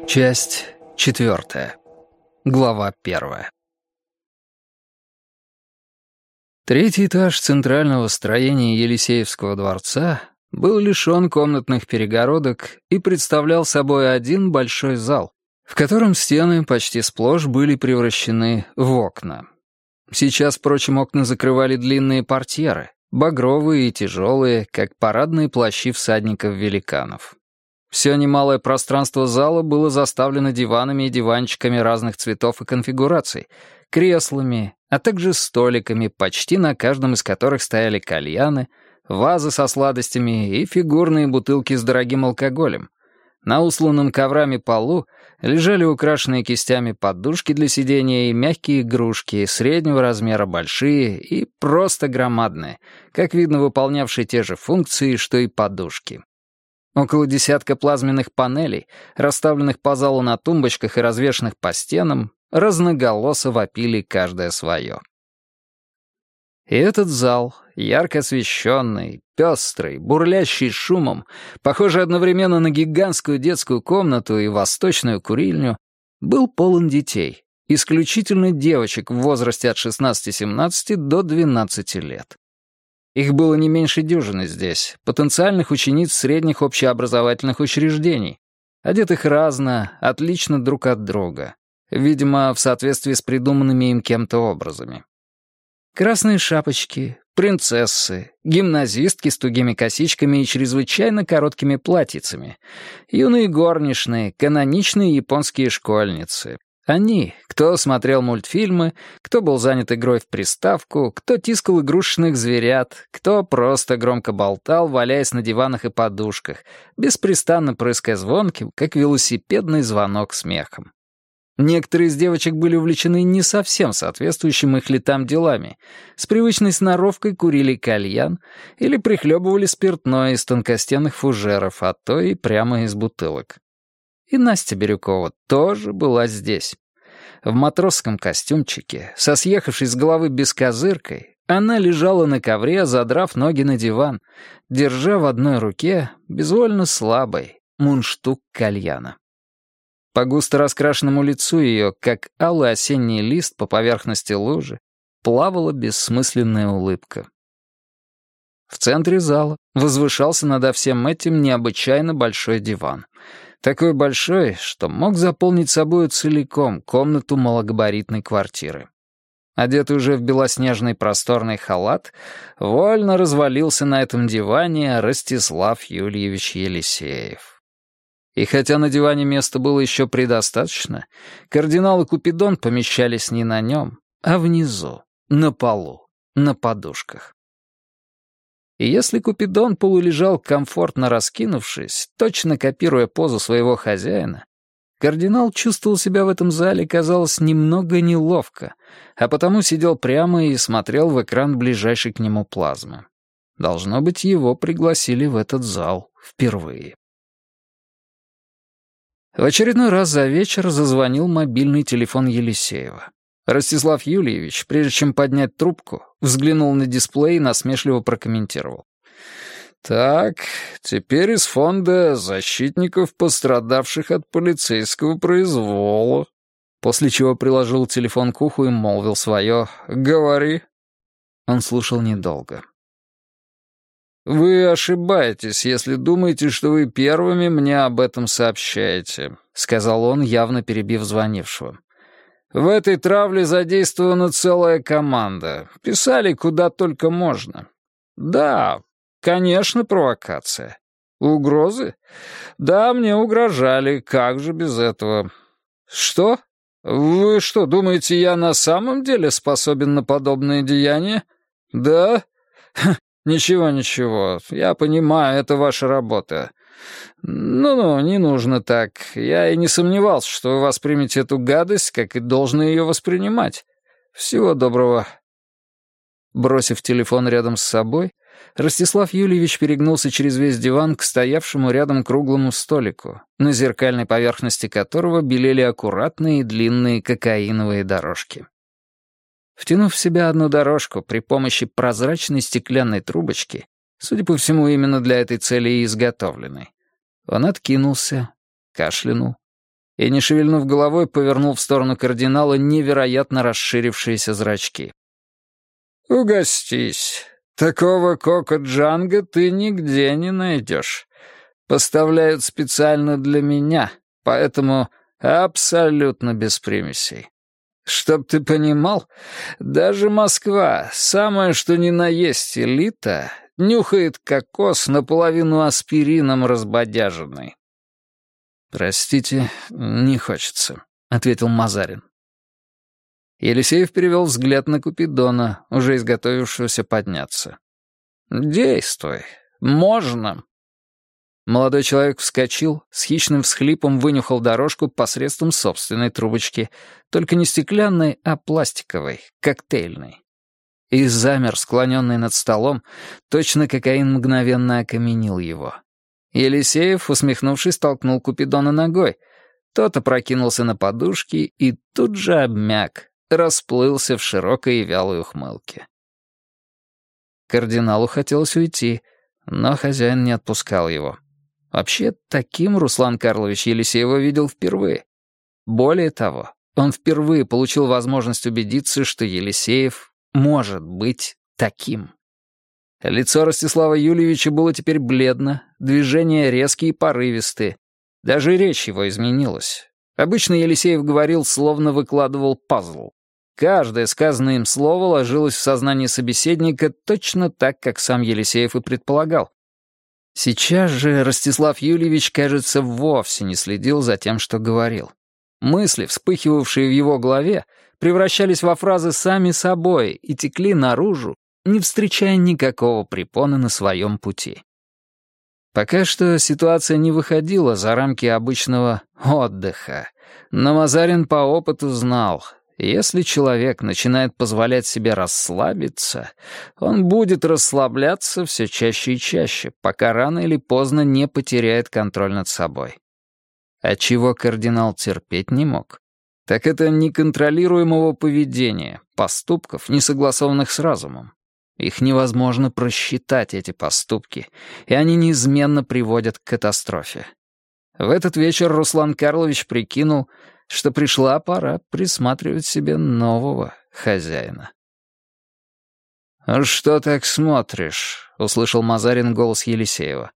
Часть 4. Глава 1. Третий этаж центрального строения Елисеевского дворца был лишен комнатных перегородок и представлял собой один большой зал, в котором стены почти сплошь были превращены в окна. Сейчас, впрочем, окна закрывали длинные портьеры, багровые и тяжелые, как парадные плащи всадников-великанов. Все немалое пространство зала было заставлено диванами и диванчиками разных цветов и конфигураций, креслами, а также столиками, почти на каждом из которых стояли кальяны, вазы со сладостями и фигурные бутылки с дорогим алкоголем. На усланном коврами полу лежали украшенные кистями подушки для сидения и мягкие игрушки, среднего размера большие и просто громадные, как видно, выполнявшие те же функции, что и подушки. Около десятка плазменных панелей, расставленных по залу на тумбочках и развешанных по стенам, разноголосо вопили каждое свое. И этот зал, ярко освещенный, пестрый, бурлящий шумом, похожий одновременно на гигантскую детскую комнату и восточную курильню, был полон детей, исключительно девочек в возрасте от 16-17 до 12 лет. Их было не меньше дюжины здесь, потенциальных учениц средних общеобразовательных учреждений, одетых разно, отлично друг от друга, видимо, в соответствии с придуманными им кем-то образами. Красные шапочки, принцессы, гимназистки с тугими косичками и чрезвычайно короткими платьицами, юные горничные, каноничные японские школьницы. Они, кто смотрел мультфильмы, кто был занят игрой в приставку, кто тискал игрушечных зверят, кто просто громко болтал, валяясь на диванах и подушках, беспрестанно прыская звонким, как велосипедный звонок, смехом. Некоторые из девочек были увлечены не совсем соответствующим их летам делами, с привычной сноровкой курили кальян или прихлебывали спиртное из тонкостенных фужеров, а то и прямо из бутылок. И Настя Бирюкова тоже была здесь. В матросском костюмчике, со съехавшей с головы бескозыркой, она лежала на ковре, задрав ноги на диван, держа в одной руке, безвольно слабой, мундштук кальяна. По густо раскрашенному лицу ее, как алый осенний лист по поверхности лужи, плавала бессмысленная улыбка. В центре зала возвышался над всем этим необычайно большой диван. Такой большой, что мог заполнить собою целиком комнату малогабаритной квартиры. Одетый уже в белоснежный просторный халат, вольно развалился на этом диване Ростислав Юльевич Елисеев. И хотя на диване места было еще предостаточно, кардинал и Купидон помещались не на нем, а внизу, на полу, на подушках. И если Купидон полулежал комфортно раскинувшись, точно копируя позу своего хозяина, кардинал чувствовал себя в этом зале, казалось, немного неловко, а потому сидел прямо и смотрел в экран ближайшей к нему плазмы. Должно быть, его пригласили в этот зал впервые. В очередной раз за вечер зазвонил мобильный телефон Елисеева. Ростислав Юльевич, прежде чем поднять трубку, взглянул на дисплей и насмешливо прокомментировал. «Так, теперь из фонда защитников, пострадавших от полицейского произвола». После чего приложил телефон к уху и молвил свое «Говори». Он слушал недолго. «Вы ошибаетесь, если думаете, что вы первыми мне об этом сообщаете», — сказал он, явно перебив звонившего. «В этой травле задействована целая команда. Писали куда только можно. Да, конечно, провокация. Угрозы? Да, мне угрожали. Как же без этого? Что? Вы что, думаете, я на самом деле способен на подобные деяния? Да? Ничего, я понимаю, это ваша работа. Ну, не нужно так. Я и не сомневался, что вы воспримете эту гадость, как и должны ее воспринимать. Всего доброго». Бросив телефон рядом с собой, Ростислав Юльевич перегнулся через весь диван к стоявшему рядом круглому столику, на зеркальной поверхности которого белели аккуратные и длинные кокаиновые дорожки. Втянув в себя одну дорожку при помощи прозрачной стеклянной трубочки, судя по всему, именно для этой цели и изготовленной, он откинулся, кашлянул, и, не шевельнув головой, повернул в сторону кардинала невероятно расширившиеся зрачки. «Угостись. Такого коко-джанга ты нигде не найдешь. Поставляют специально для меня, поэтому абсолютно без примесей. Чтоб ты понимал, даже Москва, самое что ни на есть элита, нюхает кокос наполовину аспирином разбодяженный». «Простите, не хочется», — ответил Мазарин. Елисеев перевел взгляд на Купидона, уже изготовившегося подняться. «Действуй. Можно». Молодой человек вскочил, с хищным всхлипом вынюхал дорожку посредством собственной трубочки, только не стеклянной, а пластиковой, коктейльной. И замер, склоненный над столом, точно кокаин мгновенно окаменил его. Елисеев, усмехнувшись, толкнул Купидона ногой. Тот опрокинулся на подушки и тут же обмяк, расплылся в широкой и вялой ухмылке. Кардиналу хотелось уйти, но хозяин не отпускал его. Вообще, таким Руслан Карлович Елисеева видел впервые. Более того, он впервые получил возможность убедиться, что Елисеев может быть таким. Лицо Ростислава Юльевича было теперь бледно, движения резкие и порывистые. Даже речь его изменилась. Обычно Елисеев говорил, словно выкладывал пазл. Каждое сказанное им слово ложилось в сознание собеседника точно так, как сам Елисеев и предполагал. Сейчас же Ростислав Юльевич, кажется, вовсе не следил за тем, что говорил. Мысли, вспыхивавшие в его голове, превращались во фразы сами собой и текли наружу, не встречая никакого препона на своем пути. Пока что ситуация не выходила за рамки обычного отдыха, но Мазарин по опыту знал, если человек начинает позволять себе расслабиться, он будет расслабляться все чаще и чаще, пока рано или поздно не потеряет контроль над собой. А чего кардинал терпеть не мог, так это неконтролируемого поведения, поступков, не согласованных с разумом. Их невозможно просчитать, эти поступки, и они неизменно приводят к катастрофе. В этот вечер Руслан Карлович прикинул, что пришла пора присматривать себе нового хозяина. «Что так смотришь?» — услышал Мазарин голос Елисеева.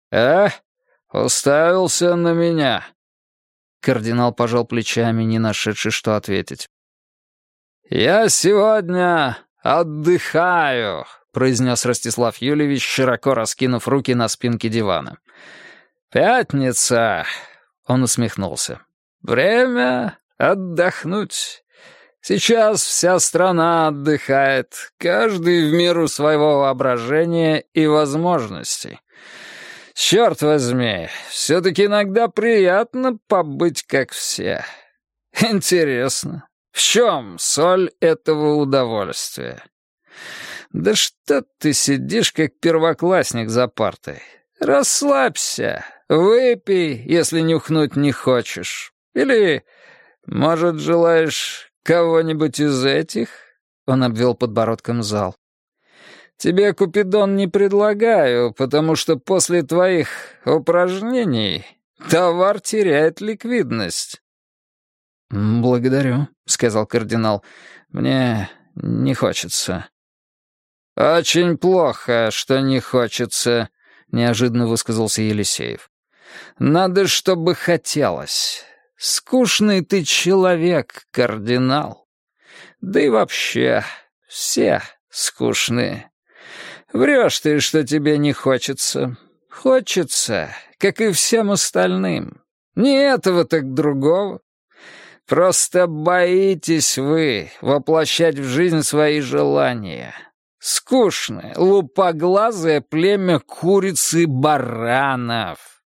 Уставился на меня?» Кардинал пожал плечами, не нашедший, что ответить. «Я сегодня отдыхаю», — произнес Ростислав Юльевич, широко раскинув руки на спинке дивана. «Пятница», — он усмехнулся. «Время отдохнуть. Сейчас вся страна отдыхает, каждый в меру своего воображения и возможностей. Черт возьми, все-таки иногда приятно побыть как все. Интересно, в чем соль этого удовольствия? Да что ты сидишь, как первоклассник за партой? Расслабься, выпей, если нюхнуть не хочешь. Или, может, желаешь кого-нибудь из этих?» Он обвел подбородком зал. «Тебе, Купидон, не предлагаю, потому что после твоих упражнений товар теряет ликвидность». «Благодарю», — сказал кардинал. «Мне не хочется». «Очень плохо, что не хочется», — неожиданно высказался Елисеев. «Надо, чтобы хотелось. Скучный ты человек, кардинал. Да и вообще, все скучные. Врешь ты, что тебе не хочется. Хочется, как и всем остальным. Не этого, так другого. Просто боитесь вы воплощать в жизнь свои желания. Скучное, лупоглазое племя куриц и баранов».